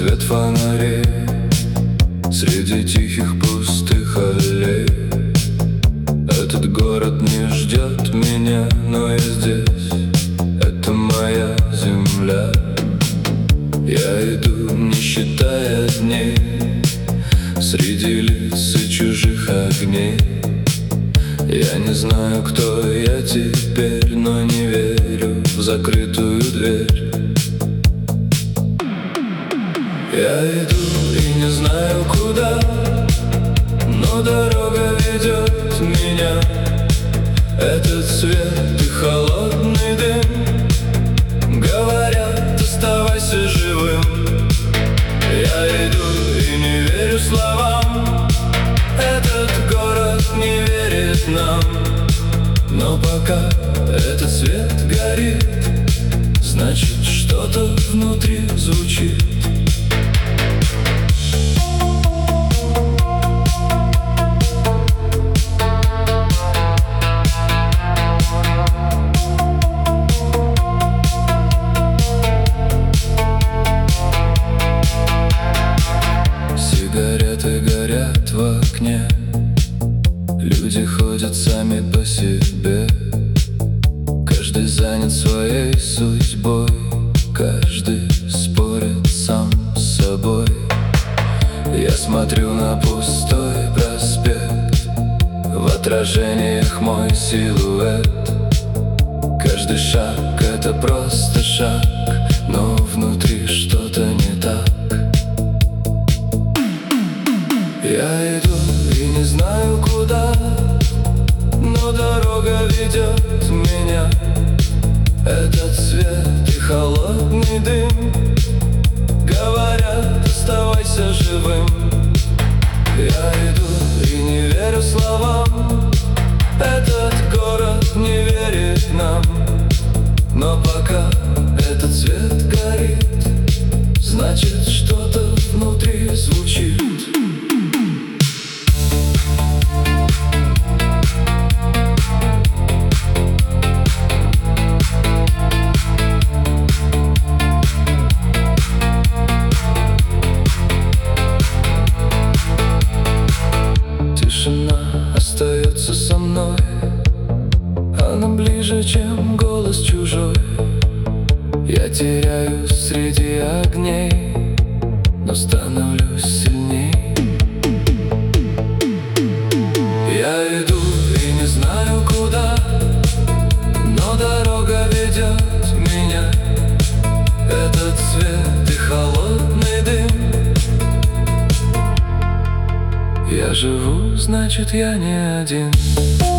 свет фонарей среди тихих пустых аллей. Этот город не ждет меня, но я здесь. Это моя земля. Я иду, не считая дней, среди лиц и чужих огней. Я не знаю, кто я теперь, но не верю в закрытую дверь. Я иду и не знаю куда, но дорога ведет меня. Этот свет и холодный дым говорят: оставайся живым. Я иду и не верю словам. Этот город не верит нам. Но пока этот свет горит, значит, что-то внутри звучит. Сигареты горят в окне, люди ходят сами по себе. Каждый занят своей судьбой, каждый спорит сам с собой. Я смотрю на пустой проспект, в отражениях мой силуэт. Каждый шаг — это просто шаг, но внутри что-то не так. Я иду и не знаю куда, но дорога ведет меня. Этот свет и холодный дым говорят: оставайся живым. Я иду и не верю словам. Этот город не верит нам. Но пока этот свет горит, значит, что-то внутри звучит. Тишина остается со мной, она ближе, чем голос чужой. Я теряюсь среди огней, но становлюсь сильней. Я иду и не знаю куда, но дорога ведет меня. Этот свет и холодный дым. Я живу, значит, я не один.